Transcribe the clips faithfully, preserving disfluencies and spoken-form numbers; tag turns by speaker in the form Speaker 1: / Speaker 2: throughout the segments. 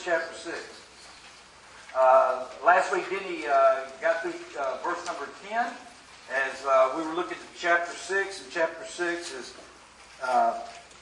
Speaker 1: chapter six. Uh, last week, Denny uh, got through uh, verse number ten as uh, we were looking at chapter six, and chapter six is uh,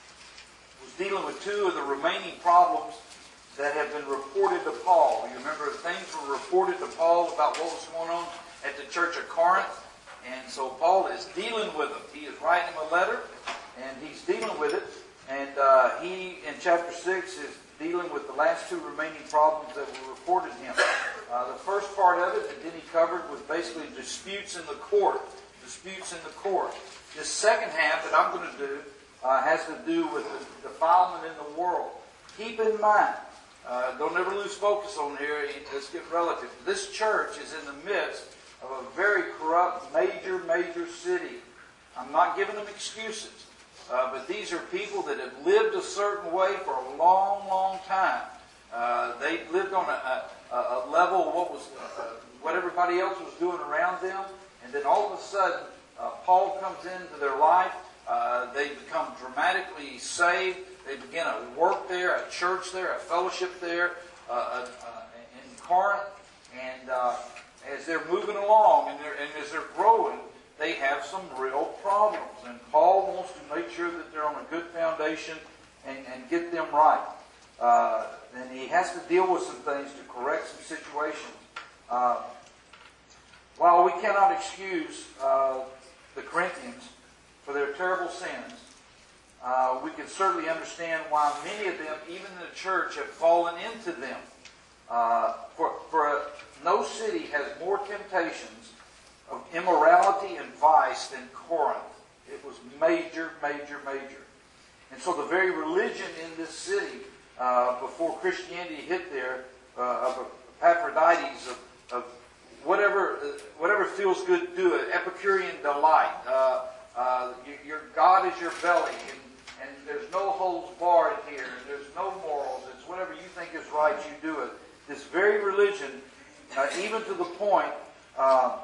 Speaker 1: was dealing with two of the remaining problems that have been reported to Paul. You remember things were reported to Paul about what was going on at the church of Corinth, and so Paul is dealing with them. He is writing him a letter, and he's dealing with it, and uh, he, in chapter six, is dealing with the last two remaining problems that were reported to him. Uh, the first part of it that Denny covered was basically disputes in the court. Disputes in the court. This second half that I'm going to do uh, has to do with the defilement in the world. Keep in mind, uh, don't ever lose focus on here. Let's get relative. This church is in the midst of a very corrupt, major, major city. I'm not giving them excuses. Uh, but these are people that have lived a certain way for a long, long time. Uh, they lived on a, a, a level of what was uh, what everybody else was doing around them, and then all of a sudden, uh, Paul comes into their life. Uh, they become dramatically saved. They begin a work there, a church there, a fellowship there uh, uh, in Corinth, and uh, as they're moving along and, they're, and as they're growing, they have some real problems. And Paul wants to make sure that they're on a good foundation and, and get them right. Uh, and he has to deal with some things to correct some situations. Uh, while we cannot excuse uh, the Corinthians for their terrible sins, uh, we can certainly understand why many of them, even in the church, have fallen into them. Uh, for for a, no city has more temptations of immorality and vice than Corinth. It was major, major, major. And so the very religion in this city, uh, before Christianity hit there, uh, of Epaphroditus, of, of whatever uh, whatever feels good, do it. Epicurean delight. Uh, uh, your, your God is your belly, and, and there's no holds barred here, and there's no morals. It's whatever you think is right, you do it. This very religion, uh, even to the point uh,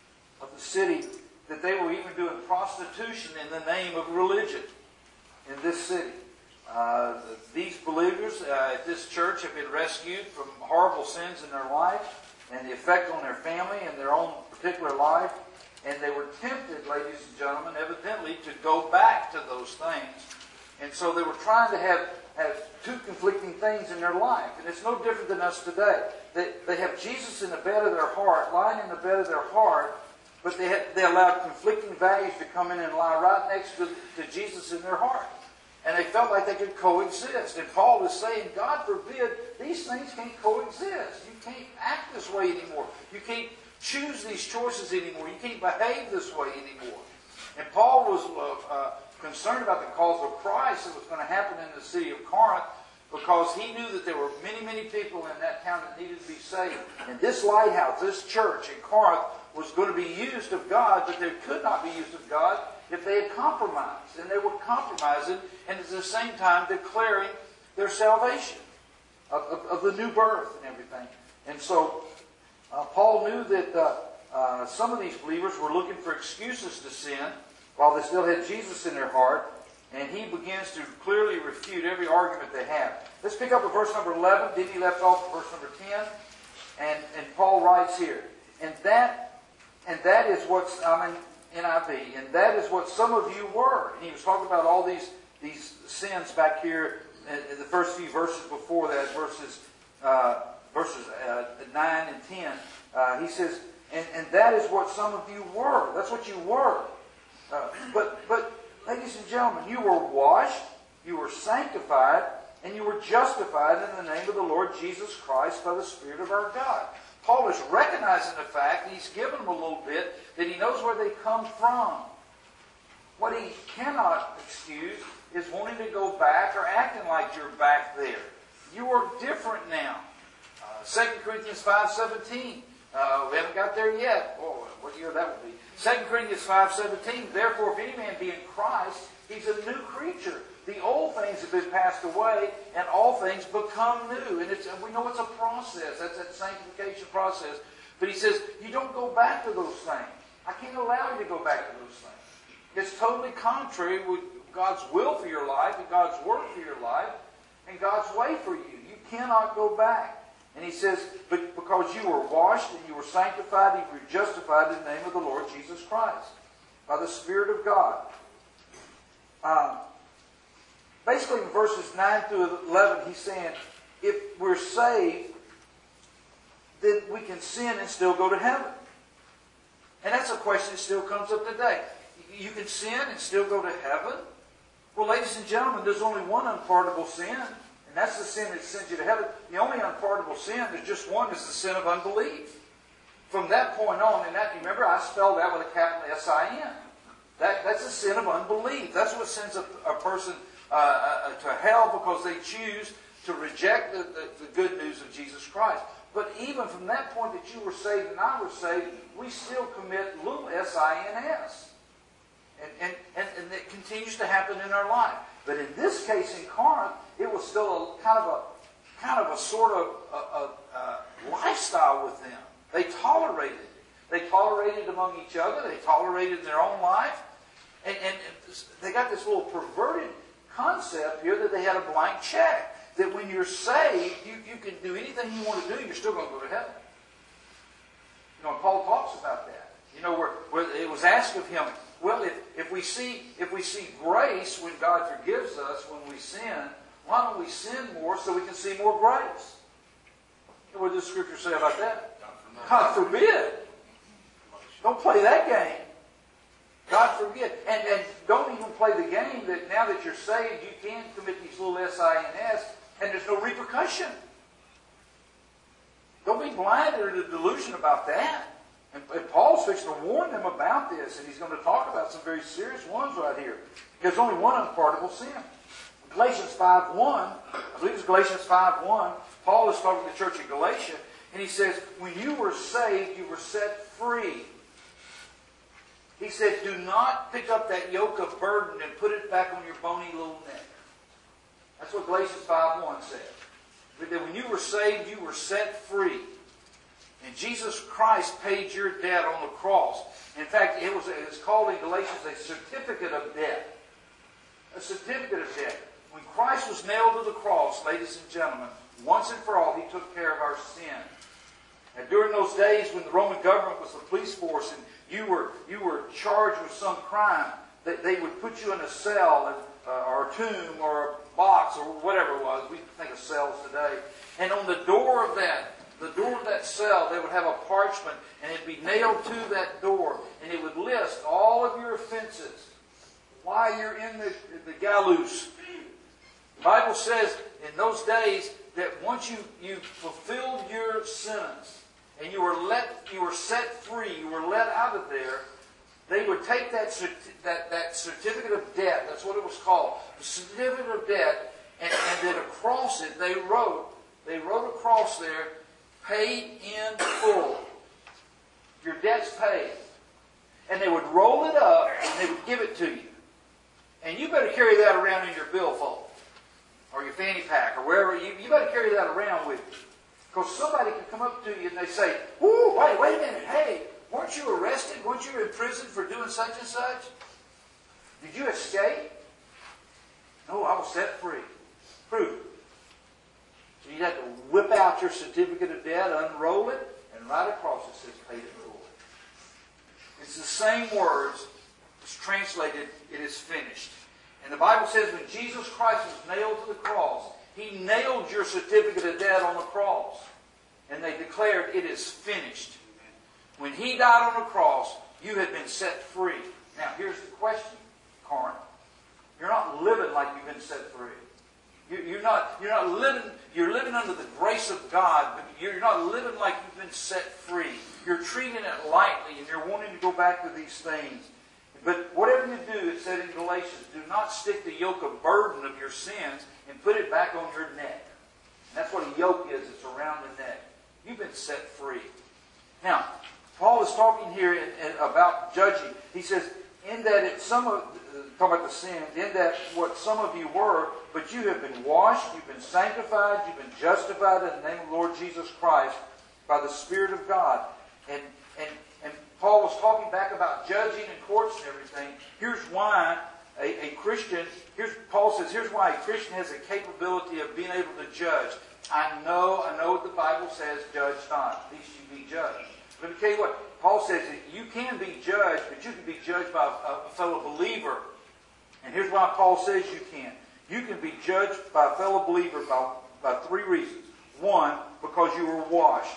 Speaker 1: of the city that they were even doing prostitution in the name of religion in this city. Uh, these believers uh, at this church have been rescued from horrible sins in their life and the effect on their family and their own particular life. And they were tempted, ladies and gentlemen, evidently to go back to those things. And so they were trying to have, have two conflicting things in their life. And it's no different than us today. They, they have Jesus in the bed of their heart, lying in the bed of their heart, but they, had, they allowed conflicting values to come in and lie right next to, to Jesus in their heart. And they felt like they could coexist. And Paul is saying, God forbid, these things can't coexist. You can't act this way anymore. You can't choose these choices anymore. You can't behave this way anymore. And Paul was uh, uh, concerned about the cause of Christ that was going to happen in the city of Corinth, because he knew that there were many, many people in that town that needed to be saved. And this lighthouse, this church in Corinth, was going to be used of God, but they could not be used of God if they had compromised. And they were compromising and at the same time declaring their salvation of, of, of the new birth and everything. And so uh, Paul knew that uh, uh, some of these believers were looking for excuses to sin while they still had Jesus in their heart. And he begins to clearly refute every argument they have. Let's pick up at verse number eleven. Then he left off at verse number ten. And, and Paul writes here, And that, and that is what's, I'm in N I V, and that is what some of you were. And he was talking about all these, these sins back here in, in the first few verses before that, verses uh, verses uh, nine and ten. Uh, he says, and, and that is what some of you were. That's what you were. Uh, but, but, ladies and gentlemen, you were washed, you were sanctified, and you were justified in the name of the Lord Jesus Christ by the Spirit of our God. Paul is recognizing the fact, he's given them a little bit, that he knows where they come from. What he cannot excuse is wanting to go back or acting like you're back there. You are different now. Uh, Second Corinthians five seventeen. Uh, we haven't got there yet. Oh, what year that would be. Second Corinthians five seventeen. Therefore, if any man be in Christ, he's a new creature. The old things have been passed away, and all things become new. And, it's, and we know it's a process. That's that sanctification process. But he says, you don't go back to those things. I can't allow you to go back to those things. It's totally contrary with God's will for your life, and God's word for your life, and God's way for you. You cannot go back. And he says, but because you were washed and you were sanctified and you were justified in the name of the Lord Jesus Christ, by the Spirit of God. Um, basically in verses nine through eleven, he's saying, if we're saved, then we can sin and still go to heaven. And that's a question that still comes up today. You can sin and still go to heaven? Well, ladies and gentlemen, there's only one unpardonable sin, and that's the sin that sends you to heaven. The only unpardonable sin, there's just one, is the sin of unbelief. From that point on, and that, remember, I spelled that with a capital S I N. That, that's a sin of unbelief. That's what sends a, a person uh, uh, to hell, because they choose to reject the, the, the good news of Jesus Christ. But even from that point that you were saved and I was saved, we still commit little S I N S. And, and, and, and it continues to happen in our life. But in this case in Corinth, it was still a kind of a kind of a sort of a, a, a lifestyle with them. They tolerated it. They tolerated it among each other. They tolerated it in their own life. And, and they got this little perverted concept here that they had a blank check. That when you're saved, you, you can do anything you want to do, you're still going to go to heaven. You know, and Paul talks about that. You know, where, where it was asked of him, well, if, if we see if we see grace when God forgives us when we sin, why don't we sin more so we can see more grace? And what does the Scripture say about that? God forbid. Don't play that game. God forbid. And, and don't even play the game that now that you're saved, you can commit these little S I N S and there's no repercussion. Don't be blinded or the delusion about that. And, and Paul's fixing to warn them about this, and he's going to talk about some very serious ones right here. There's only one unpardonable sin. Galatians five one, I believe it's Galatians five one, Paul is talking to the church of Galatia, and he says, when you were saved, you were set free. He said, do not pick up that yoke of burden and put it back on your bony little neck. That's what Galatians five one says. That when you were saved, you were set free. And Jesus Christ paid your debt on the cross. In fact, it was it's called in Galatians a certificate of debt. A certificate of debt. When Christ was nailed to the cross, ladies and gentlemen, once and for all, He took care of our sin. And during those days when the Roman government was the police force and you were you were charged with some crime, they, they would put you in a cell and, uh, or a tomb or a box or whatever it was. We think of cells today. And on the door of that, the door of that cell, they would have a parchment and it'd be nailed to that door. And it would list all of your offenses while you're in the, the gallows. The Bible says in those days that once you, you fulfilled your sentence and you were let you were set free, you were let out of there, they would take that, that, that certificate of debt, that's what it was called, the certificate of debt, and, and then across it they wrote, they wrote across there, paid in full. Your debt's paid. And they would roll it up and they would give it to you. And you better carry that around in your billfold or your fanny pack or wherever. You, you better carry that around with you. Because somebody can come up to you and they say, "Whoo, wait, wait a minute. Hey, weren't you arrested? Weren't you in prison for doing such and such? Did you escape?" "No, I was set free." "Prove it." So you'd have to whip out your certificate of debt, unroll it, and right across it says paid in full. It's the same words. It's translated, it is finished. And the Bible says when Jesus Christ was nailed to the cross, He nailed your certificate of debt on the cross. And they declared it is finished. When He died on the cross, you had been set free. Now here's the question, Corinth. You're not living like you've been set free. You're not, you're not living, you're living under the grace of God, but you're not living like you've been set free. You're treating it lightly and you're wanting to go back to these things. But whatever you do, it said in Galatians, do not stick the yoke of burden of your sins and put it back on your neck. And that's what a yoke is. It's around the neck. You've been set free. Now, Paul is talking here in, in, about judging. He says, in that it, some of, uh, talking about the sins, in that what some of you were, but you have been washed, you've been sanctified, you've been justified in the name of the Lord Jesus Christ by the Spirit of God. And, and, and Paul was talking back about judging in courts and everything. Here's why A, a Christian, here's Paul says, here's why a Christian has a capability of being able to judge. I know, I know what the Bible says, judge not, lest you be judged. Let me tell you what, Paul says that you can be judged, but you can be judged by a, a fellow believer. And here's why Paul says you can. You can be judged by a fellow believer by, by three reasons. One, because you were washed.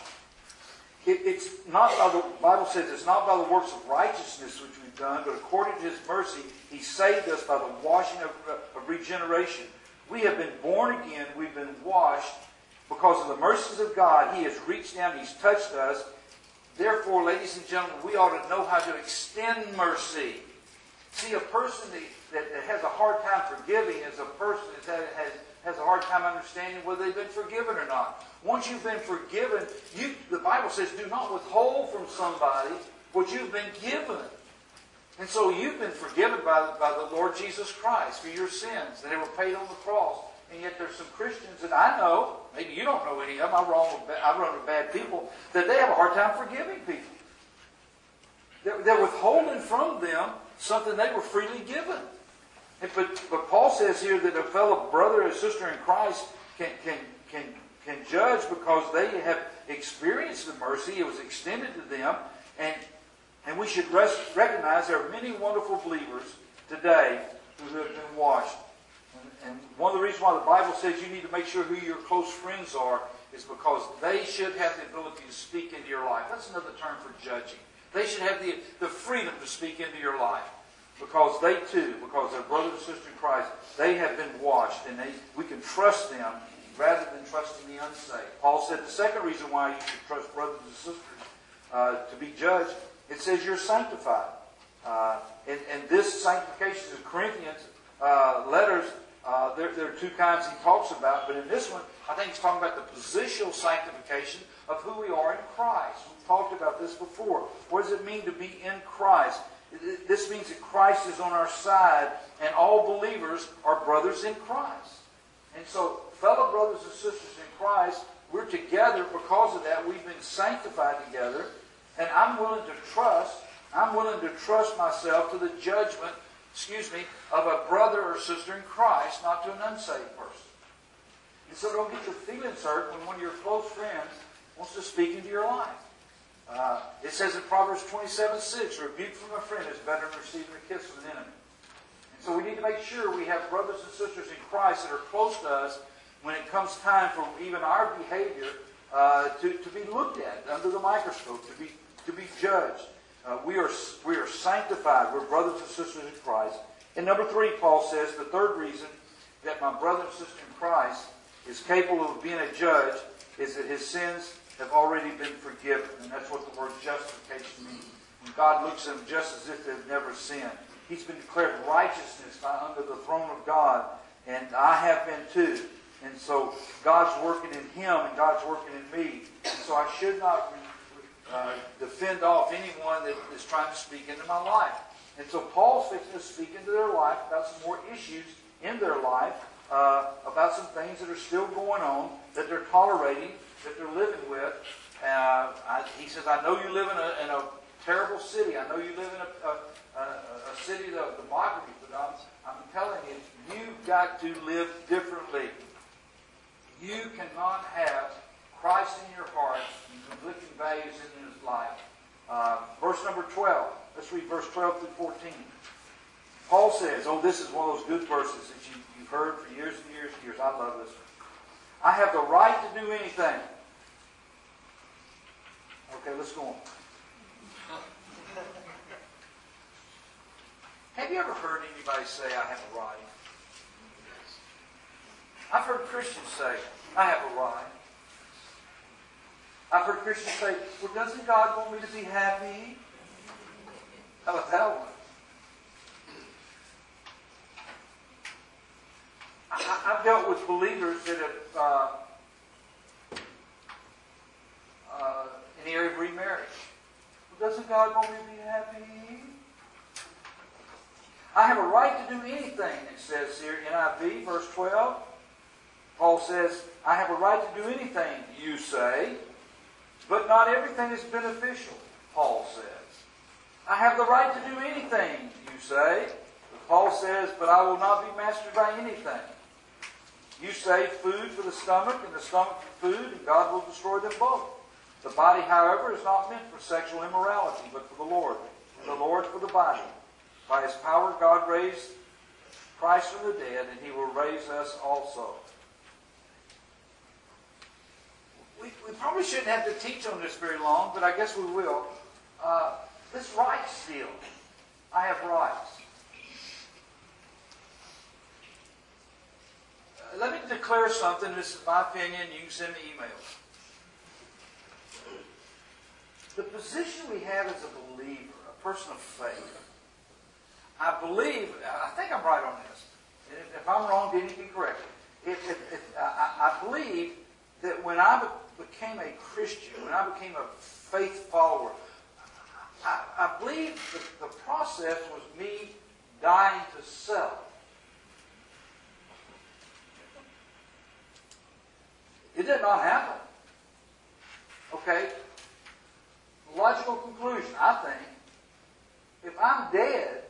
Speaker 1: It, it's not by the Bible says it's not by the works of righteousness which we've done, but according to His mercy, He saved us by the washing of, of regeneration. We have been born again. We've been washed because of the mercies of God. He has reached down. He's touched us. Therefore, ladies and gentlemen, we ought to know how to extend mercy. See, a person that, that has a hard time forgiving is a person that has, has a hard time understanding whether they've been forgiven or not. Once you've been forgiven, you, the Bible says, do not withhold from somebody what you've been given. And so you've been forgiven by, by the Lord Jesus Christ for your sins. They were paid on the cross. And yet there's some Christians that I know, maybe you don't know any of them, I run with, I run with bad people, that they have a hard time forgiving people. They're, they're withholding from them something they were freely given. And, but, but Paul says here that a fellow brother or sister in Christ can, can, can, can judge because they have experienced the mercy. It was extended to them. And, and we should rest, recognize there are many wonderful believers today who have been washed. And one of the reasons why the Bible says you need to make sure who your close friends are is because they should have the ability to speak into your life. That's another term for judging. They should have the, the freedom to speak into your life. Because they too, because they're brothers and sisters in Christ, they have been washed. And they, we can trust them rather than trusting the unsaved. Paul said the second reason why you should trust brothers and sisters uh, to be judged, it says you're sanctified. Uh, and, and this sanctification in Corinthians uh, letters, Uh, there, there are two kinds he talks about, but in this one, I think he's talking about the positional sanctification of who we are in Christ. We've talked about this before. What does it mean to be in Christ? This means that Christ is on our side, and all believers are brothers in Christ. And so, fellow brothers and sisters in Christ, we're together because of that. We've been sanctified together, and I'm willing to trust, I'm willing to trust myself to the judgment excuse me, of a brother or sister in Christ, not to an unsaved person. And so don't get your feelings hurt when one of your close friends wants to speak into your life. Uh, it says in Proverbs twenty-seven six, rebuke from a friend is better than receiving a kiss from an enemy. And so we need to make sure we have brothers and sisters in Christ that are close to us when it comes time for even our behavior uh, to, to be looked at under the microscope, to be, to be judged. Uh, we are we are sanctified. We're brothers and sisters in Christ. And number three, Paul says, the third reason that my brother and sister in Christ is capable of being a judge is that his sins have already been forgiven. And that's what the word justification means. When God looks at them just as if they've never sinned. He's been declared righteousness by under the throne of God. And I have been too. And so God's working in him and God's working in me. And so I should not Uh, defend off anyone that is trying to speak into my life. And so Paul's fixing to speak into their life about some more issues in their life, uh, about some things that are still going on, that they're tolerating, that they're living with. Uh, I, he says, I know you live in a, in a terrible city. I know you live in a, a, a, a city of democracy, but I'm, I'm telling you, you've got to live differently. You cannot have Christ in your heart and conflicting values in his life. Uh, verse number twelve. Let's read verse twelve through fourteen. Paul says, oh, this is one of those good verses that you, you've heard for years and years and years. I love this one. I have the right to do anything. Okay, let's go on. Have you ever heard anybody say, I have a right? I've heard Christians say, I have a right. I've heard Christians say, well, doesn't God want me to be happy? How about that one? I, I've dealt with believers that have, uh, uh, in the area of remarriage. Well, doesn't God want me to be happy? I have a right to do anything, it says here in N I V, verse twelve. Paul says, I have a right to do anything, you say. But not everything is beneficial, Paul says. I have the right to do anything, you say. But Paul says, but I will not be mastered by anything. You say food for the stomach and the stomach for food, and God will destroy them both. The body, however, is not meant for sexual immorality, but for the Lord. And the Lord for the body. By His power, God raised Christ from the dead, and He will raise us also. We, we probably shouldn't have to teach on this very long, but I guess we will. Uh, this rights deal. I have rights. Uh, let me declare something. This is my opinion. You can send me emails. The position we have as a believer, a person of faith, I believe, I think I'm right on this. If, if I'm wrong, then you can correct me. If, if, if, I, I believe that when I became a Christian, when I became a faith follower, I, I believe that the process was me dying to self. It did not happen. Okay? Logical conclusion, I think, if I'm dead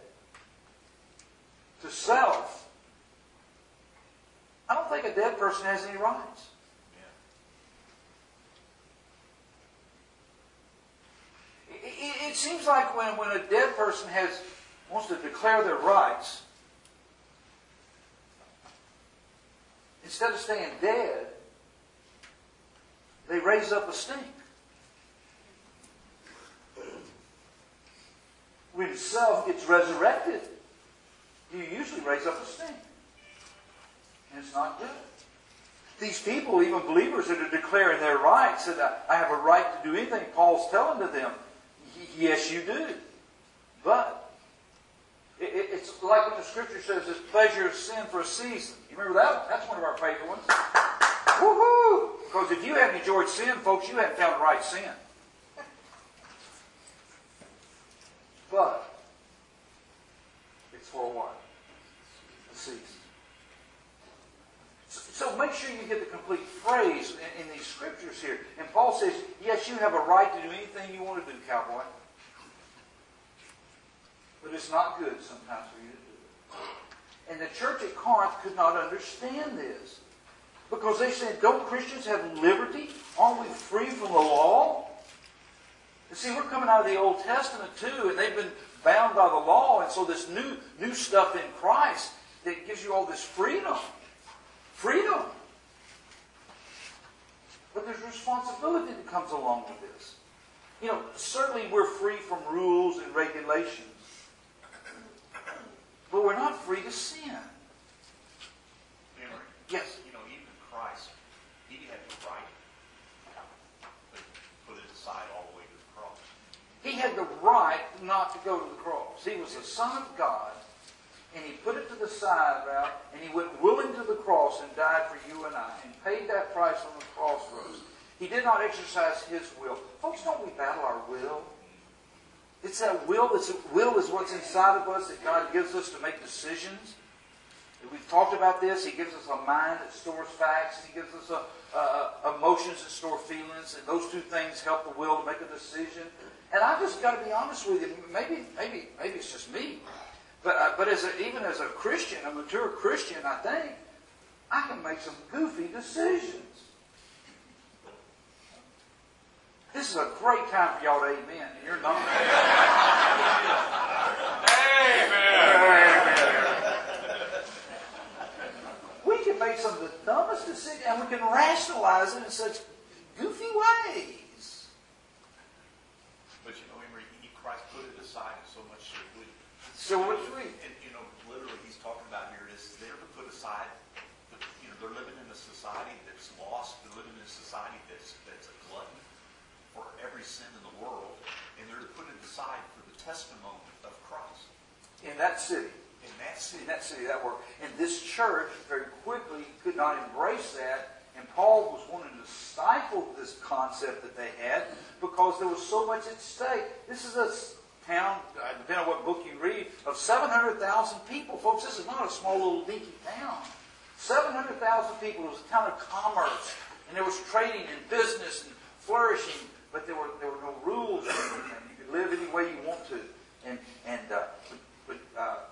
Speaker 1: to self, I don't think a dead person has any rights. Yeah. It, it, it seems like when, when a dead person has wants to declare their rights, instead of staying dead, they raise up a stink. When self gets resurrected, you usually raise up a stink. And it's not good. These people, even believers that are declaring their rights, that I have a right to do anything, Paul's telling to them, yes, you do. But it's like when the Scripture says, it's pleasure of sin for a season. You remember that? That's one of our favorite ones. Woohoo! Because if you haven't enjoyed sin, folks, you haven't found the right sin. But it's for a while. A season. So, so make sure you get the complete phrase in, in these scriptures here. And Paul says, yes, you have a right to do anything you want to do, cowboy. But it's not good sometimes for you to do it. And the church at Corinth could not understand this. Because they said, don't Christians have liberty? Aren't we free from the law? And see, we're coming out of the Old Testament too, and they've been bound by the law, and so this new, new stuff in Christ that gives you all this freedom. Freedom. But there's responsibility that comes along with this. You know, certainly we're free from rules and regulations. But we're not free to sin.
Speaker 2: Henry,
Speaker 1: yes?
Speaker 2: You know, even Christ, He had the right to put it aside all the way to the cross.
Speaker 1: He had the right not to go to the cross. He was the Son of God, and He put it to the side route, and He went willing to the cross and died for you and I, and paid that price on the cross for us. He did not exercise His will. Folks, don't we battle our will? It's that will. It's will is what's inside of us that God gives us to make decisions. We've talked about this. He gives us a mind that stores facts, and He gives us a, uh, emotions that store feelings, and those two things help the will to make a decision. And I've just got to be honest with you. Maybe, maybe, maybe it's just me, but uh, but as a, even as a Christian, a mature Christian, I think I can make some goofy decisions. This is a great time for y'all to amen, and you're not. Amen. We can make some of the dumbest decisions, and we can rationalize it in such goofy ways.
Speaker 2: But you know, Henry, he, Christ put it aside so much so we.
Speaker 1: So much we.
Speaker 2: And you know, literally, he's talking about here is there to put aside. You know, they're living in a society that's lost. They're living in a society that's that's a glutton for every sin in the world, and they're to put it aside for the testimony of Christ.
Speaker 1: In that city.
Speaker 2: In that city.
Speaker 1: In that city, that world. And this church very quickly could not embrace that, and Paul was wanting to stifle this concept that they had because there was so much at stake. This is a town, depending on what book you read, of seven hundred thousand people. Folks, this is not a small little dinky town. seven hundred thousand people. It was a town of commerce, and there was trading and business and flourishing. But there were there were no rules or anything. You could live any way you want to. And and uh, but uh,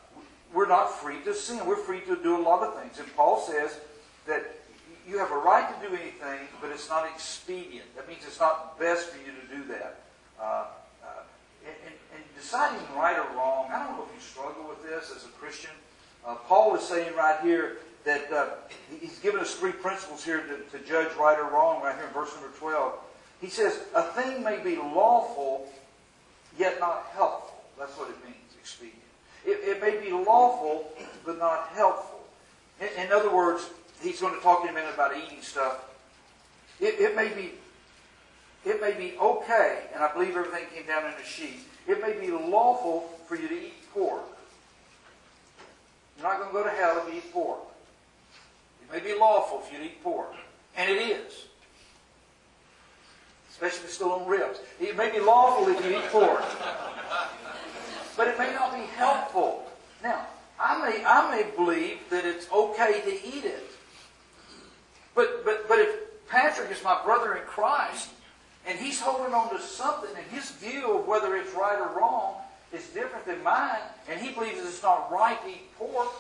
Speaker 1: we're not free to sin. We're free to do a lot of things. And Paul says that you have a right to do anything, but it's not expedient. That means it's not best for you to do that. Uh, uh, and, and, and deciding right or wrong, I don't know if you struggle with this as a Christian. Uh, Paul is saying right here that uh, he's given us three principles here to, to judge right or wrong, right here in verse number twelve. He says, a thing may be lawful, yet not helpful. That's what it means, expedient. It, it may be lawful, but not helpful. In, in other words, he's going to talk in a minute about eating stuff. It, it may be it may be okay, and I believe everything came down in a sheet. It may be lawful for you to eat pork. You're not going to go to hell if you eat pork. It may be lawful for you to eat pork. And it is. Especially if it's still on ribs. It may be lawful if you eat pork. But it may not be helpful. Now, I may, I may believe that it's okay to eat it. But, but, but if Patrick is my brother in Christ, and he's holding on to something, and his view of whether it's right or wrong is different than mine, and he believes it's not right to eat pork,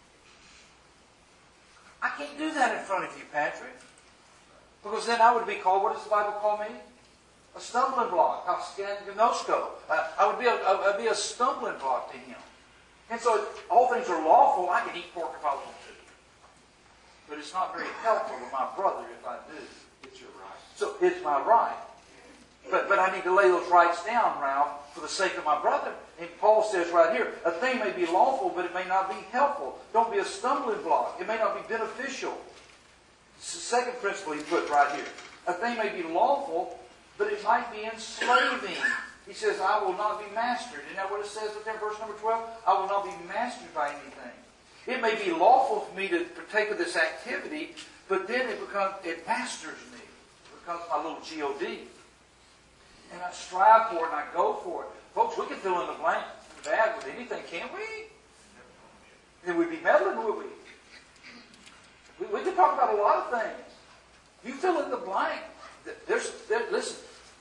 Speaker 1: I can't do that in front of you, Patrick. Because then I would be called, what does the Bible call me? A stumbling block. Gnosko. Uh, I would be a, a, I'd be a stumbling block to him. And so all things are lawful. I can eat pork if I want to. But it's not very helpful to my brother if I do.
Speaker 2: It's your right.
Speaker 1: So it's my right. But, but I need to lay those rights down, Ralph, for the sake of my brother. And Paul says right here, a thing may be lawful, but it may not be helpful. Don't be a stumbling block. It may not be beneficial. Second principle he put right here. A thing may be lawful, but it might be enslaving. He says, I will not be mastered. Isn't that what it says within verse number twelve? I will not be mastered by anything. It may be lawful for me to partake of this activity, but then it becomes, it masters me. It becomes my little G O D. And I strive for it and I go for it. Folks, we can fill in the blank bad with anything, can't we? Then we'd be meddling, would we? We, we could talk about a lot of things. You fill in the blank. There's, there, listen.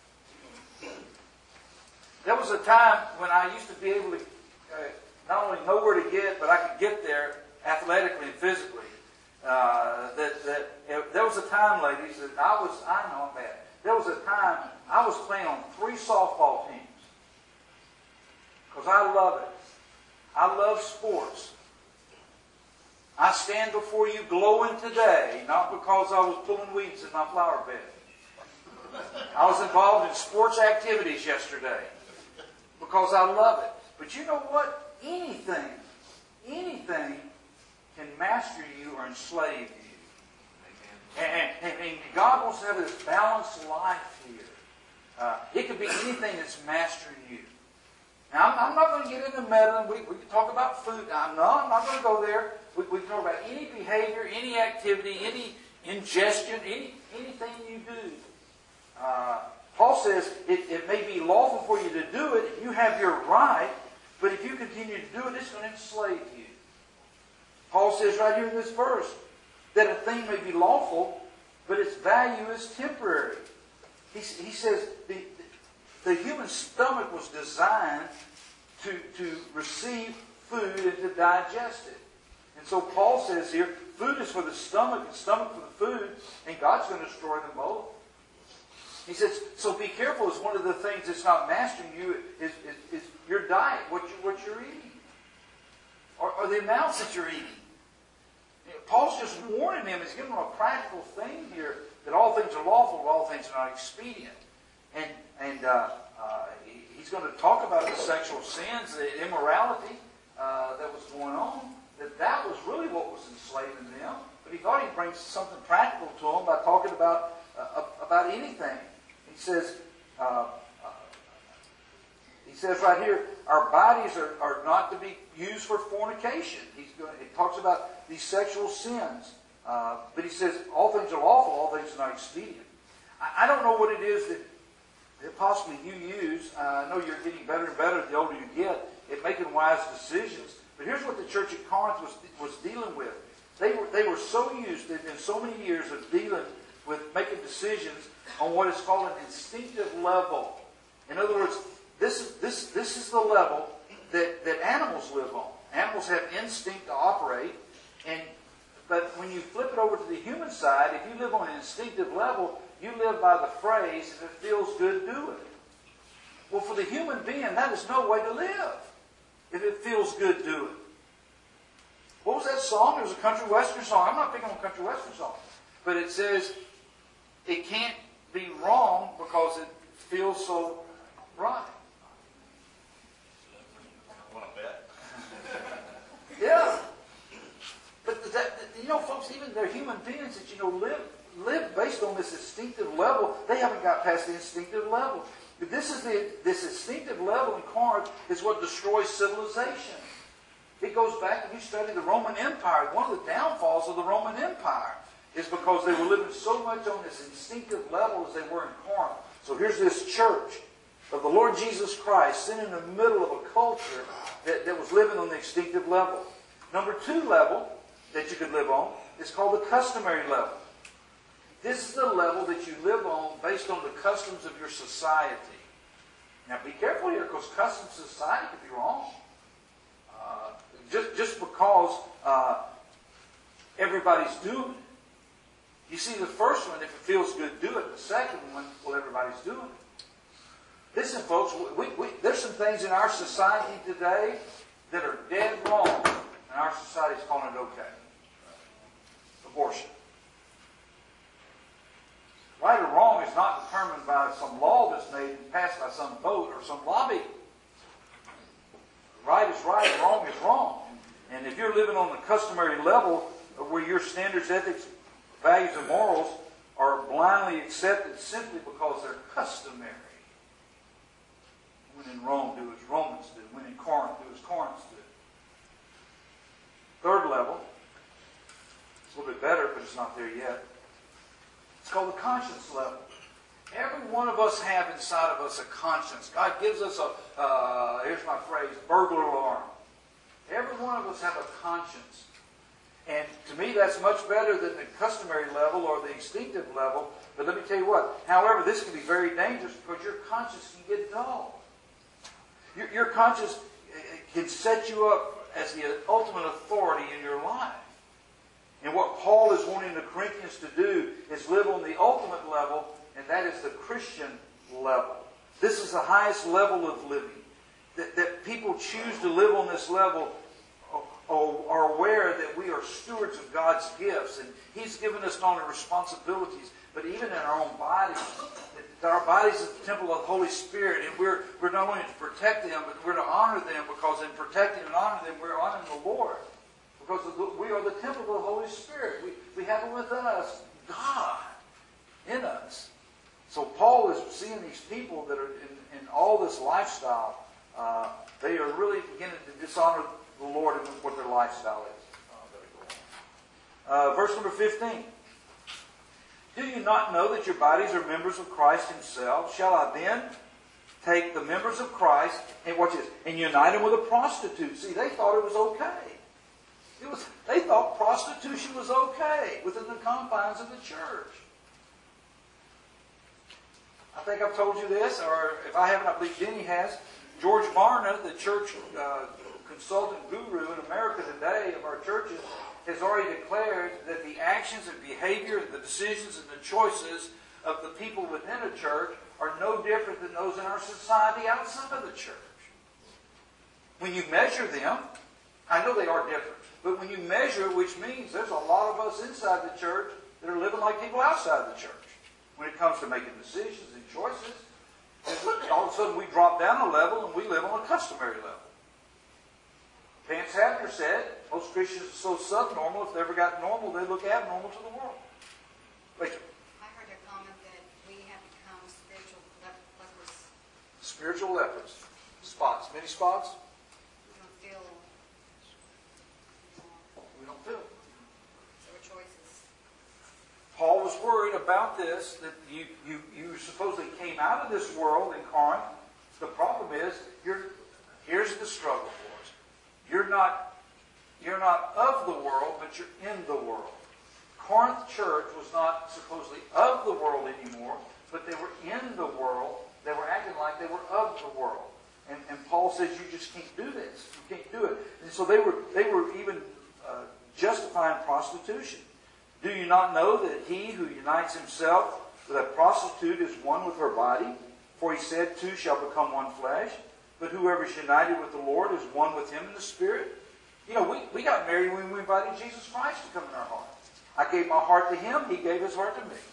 Speaker 1: There was a time when I used to be able to uh, not only know where to get, but I could get there athletically and physically. Uh, that, that uh, there was a time, ladies, that I was, I know I'm bad. There was a time I was playing on three softball teams. Because I love it. I love sports. I stand before you glowing today, not because I was pulling weeds in my flower bed. I was involved in sports activities yesterday because I love it. But you know what? Anything, anything can master you or enslave you. And, and, and God wants to have this balanced life here. Uh, it could be anything that's mastering you. Now, I'm, I'm not going to get into meddling. We, we can talk about food. Now, no, I'm not going to go there. We, we can talk about any behavior, any activity, any ingestion, any anything you do. Uh, Paul says it, it may be lawful for you to do it. You have your right, but if you continue to do it, it's going to enslave you. Paul says right here in this verse that a thing may be lawful, but its value is temporary. He, he says the, the human stomach was designed to, to receive food and to digest it. And so Paul says here, food is for the stomach and stomach for the food, and God's going to destroy them both. He says, so be careful. It's one of the things that's not mastering you is, is, is your diet, what, you, what you're eating, or, or the amounts that you're eating. You know, Paul's just warning them. He's giving them a practical thing here that all things are lawful, but all things are not expedient. And, and uh, uh, he's going to talk about the sexual sins, the immorality uh, that was going on, that that was really what was enslaving them. But he thought he'd bring something practical to them by talking about, uh, about anything. He says, uh, uh, he says right here, our bodies are, are not to be used for fornication. He's going to, he talks about these sexual sins. Uh, but he says, all things are lawful, all things are not expedient. I, I don't know what it is that, that possibly you use. Uh, I know you're getting better and better the older you get at making wise decisions. But here's what the church at Corinth was, was dealing with. They were, they were so used, they've been so many years of dealing with making decisions on what is called an instinctive level. In other words, this is, this, this is the level that, that animals live on. Animals have instinct to operate, and but when you flip it over to the human side, if you live on an instinctive level, you live by the phrase, if it feels good, do it. Well, for the human being, that is no way to live. If it feels good, do it. What was that song? It was a country western song. I'm not picking on country western songs. But it says, it can't be wrong because it feels so right.
Speaker 2: Want to bet?
Speaker 1: Yeah. But that, you know, folks, even they're human beings that, you know, live live based on this instinctive level. They haven't got past the instinctive level. But this is the this instinctive level in Corinth is what destroys civilization. It goes back, if you study the Roman Empire, one of the downfalls of the Roman Empire is because they were living so much on this instinctive level as they were in Corinth. So here's this church of the Lord Jesus Christ sitting in the middle of a culture that, that was living on the instinctive level. Number two level that you could live on is called the customary level. This is the level that you live on based on the customs of your society. Now be careful here, because customs of society could be wrong. Uh, just, just because uh, everybody's doing it. You see, the first one, if it feels good, do it. The second one, well, everybody's doing it. Listen, folks, we, we, there's some things in our society today that are dead wrong, and our society is calling it okay. Abortion. Right or wrong is not determined by some law that's made and passed by some vote or some lobby. Right is right and wrong is wrong. And if you're living on the customary level where your standards, ethics, values, and morals are blindly accepted simply because they're customary. When in Rome, do as Romans do. When in Corinth, do as Corinth do. Third level, it's a little bit better, but it's not there yet. It's called the conscience level. Every one of us have inside of us a conscience. God gives us a, uh, here's my phrase, burglar alarm. Every one of us have a conscience. And to me, that's much better than the customary level or the instinctive level. But let me tell you what. However, this can be very dangerous because your conscience can get dull. Your, your conscience can set you up as the ultimate authority in your life. And what Paul is wanting the Corinthians to do is live on the ultimate level, and that is the Christian level. This is the highest level of living. That, that people choose to live on this level are aware that we are stewards of God's gifts, and He's given us not only responsibilities, but even in our own bodies. That our bodies are the temple of the Holy Spirit, and we're, we're not only to protect them, but we're to honor them, because in protecting and honoring them, we're honoring the Lord. Because we are the temple of the Holy Spirit. We, we have it within us, God, in us. So Paul is seeing these people that are in, in all this lifestyle, uh, they are really beginning to dishonor the Lord in what their lifestyle is. Uh, verse number fifteen. Do you not know that your bodies are members of Christ Himself? Shall I then take the members of Christ and watch this, and unite them with a prostitute? See, they thought it was okay. It was, they thought prostitution was okay within the confines of the church. I think I've told you this, or if I haven't, I believe Denny has. George Barna, the church uh, consultant guru in America today of our churches, has already declared that the actions and behavior, the decisions and the choices of the people within a church are no different than those in our society outside of the church. When you measure them, I know they are different, but when you measure, which means there's a lot of us inside the church that are living like people outside the church when it comes to making decisions and choices. And all of a sudden we drop down a level and we live on a customary level. Vance Havner said, most Christians are so subnormal, if they ever got normal, they look abnormal to the world. Rachel.
Speaker 3: I heard a comment that we have become spiritual le- lepers.
Speaker 1: Spiritual lepers. Spots. Many spots?
Speaker 3: We don't feel
Speaker 1: We don't feel.
Speaker 3: our choices.
Speaker 1: Paul was worried about this, that you, you, you supposedly came out of this world in Corinth. The problem is, you're, here's the struggle for us. You're not, you're not of the world, but you're in the world. Corinth church was not supposedly of the world anymore, but they were in the world. They were acting like they were of the world. And, and Paul says you just can't do this. You can't do it. And so they were they were even uh, justifying prostitution. Do you not know that he who unites himself with a prostitute is one with her body? For he said, two shall become one flesh. But whoever is united with the Lord is one with him in the Spirit. You know, we, we got married when we invited Jesus Christ to come in our heart. I gave my heart to him. He gave his heart to me.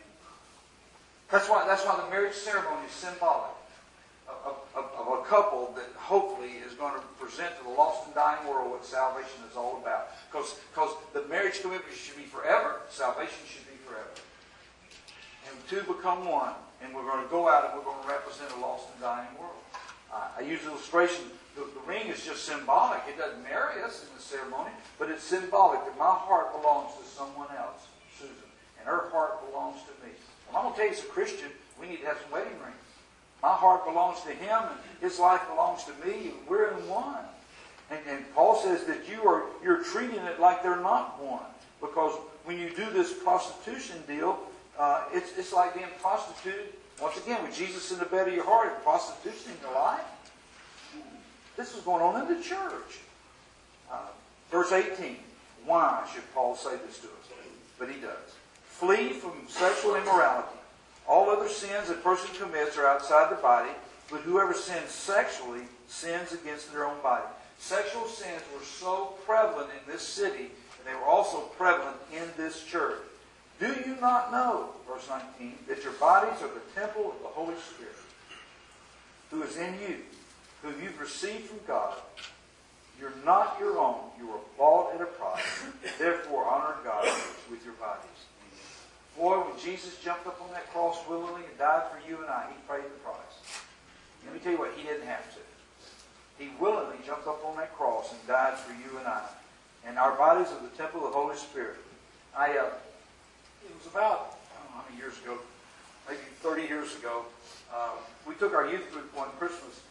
Speaker 1: That's why, that's why the marriage ceremony is symbolic of, of, of a couple that hopefully is going to present to the lost and dying world what salvation is all about. Because because the marriage commitment should be forever. Salvation should be forever. And two become one. And we're going to go out and we're going to represent a lost and dying world. Uh, I use the illustration. The, the ring is just symbolic. It doesn't marry us in the ceremony. But it's symbolic that my heart belongs to someone else, Susan. And her heart belongs to me. I'm going to tell you, as a Christian, we need to have some wedding rings. My heart belongs to him, and his life belongs to me, and we're in one. And, and Paul says that you are you're treating it like they're not one, because when you do this prostitution deal, uh, it's it's like being prostituted once again with Jesus in the bed of your heart and prostitution in your life. This is going on in the church. Uh, verse eighteen. Why should Paul say this to us? But he does. Flee from sexual immorality. All other sins a person commits are outside the body, but whoever sins sexually sins against their own body. Sexual sins were so prevalent in this city, and they were also prevalent in this church. Do you not know, verse nineteen, that your bodies are the temple of the Holy Spirit, who is in you, whom you've received from God? You're not your own. You were bought at a price. Therefore, honor God with your bodies. Boy, when Jesus jumped up on that cross willingly and died for you and I, he paid the price. Let me tell you what, he didn't have to. He willingly jumped up on that cross and died for you and I. And our bodies are the temple of the Holy Spirit. I, uh, it was about, I don't know how many years ago, maybe thirty years ago, uh, we took our youth group one Christmas.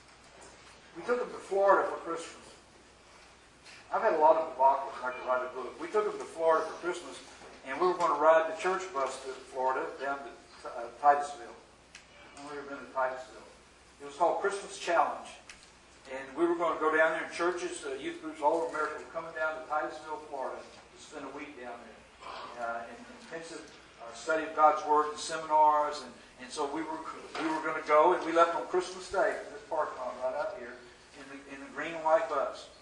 Speaker 1: We took them to Florida for Christmas. I've had a lot of debacles, I could write a book. We took them to Florida for Christmas. And we were going to ride the church bus to Florida, down to uh, Titusville. I've never been to Titusville. It was called Christmas Challenge. And we were going to go down there, and churches, uh, youth groups all over America were coming down to Titusville, Florida to spend a week down there. Uh, in intensive uh, study of God's Word and seminars. And, and so we were we were going to go, and we left on Christmas Day from this parking lot right out here in the, in the green and white bus.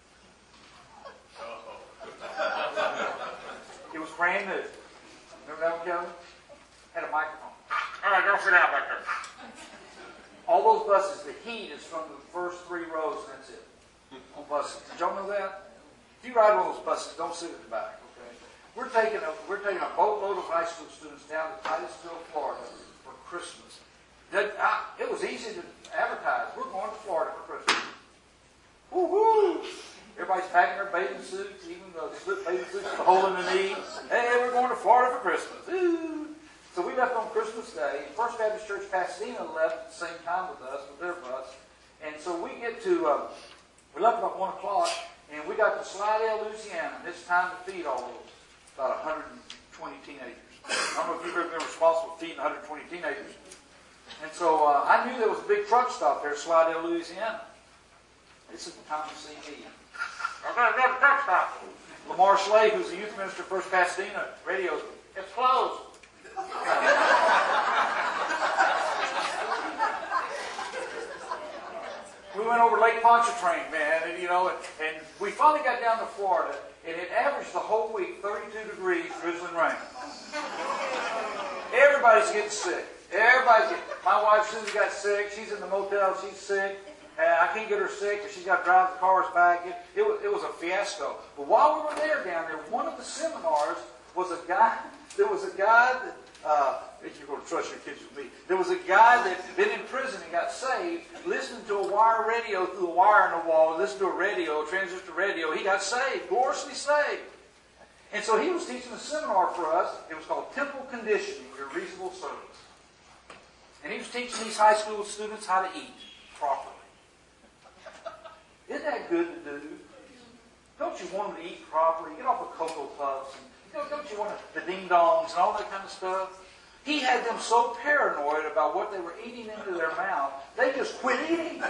Speaker 1: It was brand new. Remember that one, Kevin? Had a microphone. All right, don't sit down back there. All those buses, the heat is from the first three rows, and that's it. On buses. Did y'all know that? If you ride one of those buses, don't sit at the back, okay? We're taking a, we're taking a boatload of high school students down to Titusville, Florida for Christmas. That, I, it was easy to advertise. We're going to Florida for Christmas. Woo-hoo! Everybody's packing their bathing suits, even the slip bathing suits with a hole in the knee. Hey, we're going to Florida for Christmas. Ooh. So we left on Christmas Day. First Baptist Church Pasadena left at the same time with us, with their bus. And so we get to, uh, we left about one o'clock, and we got to Slidell, Louisiana. And it's time to feed all those, about one hundred twenty teenagers. I don't know if you've ever been responsible for feeding one hundred twenty teenagers. And so uh, I knew there was a big truck stop there at Slidell, Louisiana. This is the time to see me. I'm going to go to the truck stop. Lamar Slade, who's the youth minister at First Pasadena, radios me. It's closed. We went over Lake Pontchartrain, man, and you know, and, and we finally got down to Florida, and it averaged the whole week thirty-two degrees, drizzling rain. Everybody's getting sick. Everybody's getting. My wife Susie got sick. She's in the motel. She's sick. Uh, I can't get her sick, or she's got to drive the cars back. It, it, was, it was a fiasco. But while we were there down there, one of the seminars was a guy. There was a guy that. Uh, if you're going to trust your kids with me, there was a guy that had been in prison and got saved, listening to a wire radio through a wire in the wall, listened to a radio, a transistor radio. He got saved, gloriously saved. And so he was teaching a seminar for us. It was called Temple Conditioning, Your Reasonable Service. And he was teaching these high school students how to eat properly. Isn't that good to do? Don't you want them to eat properly? Get off the Cocoa Puffs. And don't, don't you want the ding-dongs and all that kind of stuff? He had them so paranoid about what they were eating into their mouth, they just quit eating.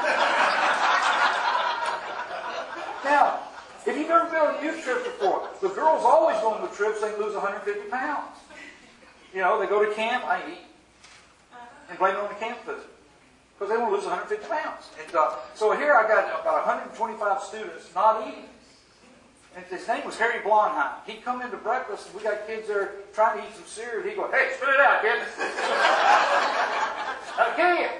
Speaker 1: Now, if you've ever been on a youth trip before, the girls always go on the trips, they lose one hundred fifty pounds. You know, they go to camp, I eat, and blame it on the camp food. Because they want to lose one hundred fifty pounds. And uh, so here I got about one hundred twenty-five students not eating. And his name was Harry Blondheim. He'd come into breakfast, and we got kids there trying to eat some cereal. He'd go, "Hey, spit it out, kid." I'll kill you.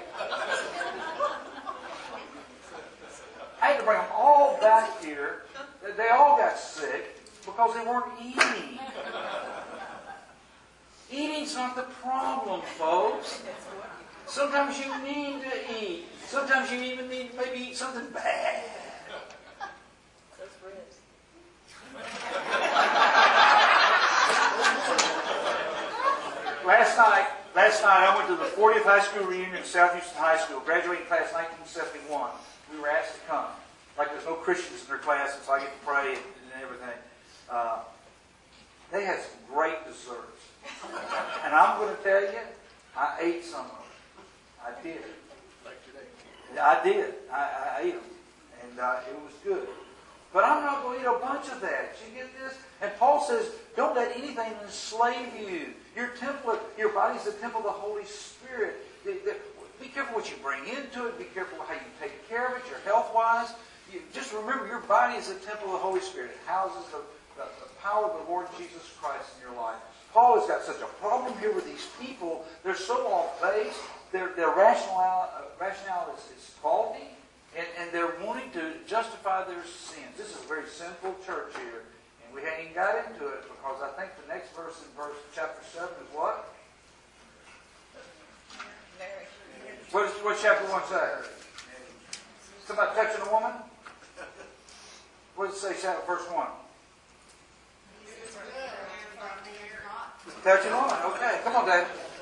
Speaker 1: I had to bring them all back here. They all got sick because they weren't eating. Eating's not the problem, folks. Sometimes you need to eat. Sometimes you even need to maybe eat something bad.
Speaker 4: Those ribs.
Speaker 1: Last night, last night I went to the fortieth high school reunion at South Houston High School, graduating class nineteen seventy-one. We were asked to come. Like there's no Christians in their class, and so I get to pray and, and everything. Uh, they had some great desserts. And I'm going to tell you, I ate some of them. I did.
Speaker 5: Like today.
Speaker 1: I did. I, I ate them. And uh, it was good. But I'm not going to eat a bunch of that. You get this? And Paul says, don't let anything enslave you. Your temple, your body's the temple of the Holy Spirit. The, the, be careful what you bring into it. Be careful how you take care of it, your health-wise. You, just remember, your body is the temple of the Holy Spirit. It houses the, the, the power of the Lord Jesus Christ in your life. Paul has got such a problem here with these people. They're so off base. Their, their rationale, uh, rationale is, is faulty. And, and they're wanting to justify their sins. This is a very sinful church here. And we haven't even got into it because I think the next verse in verse chapter seven is what?
Speaker 3: Very.
Speaker 1: What does what chapter one say? Something about touching a woman? What does it say, chapter verse one? Touching a woman. Okay, come on, Dave.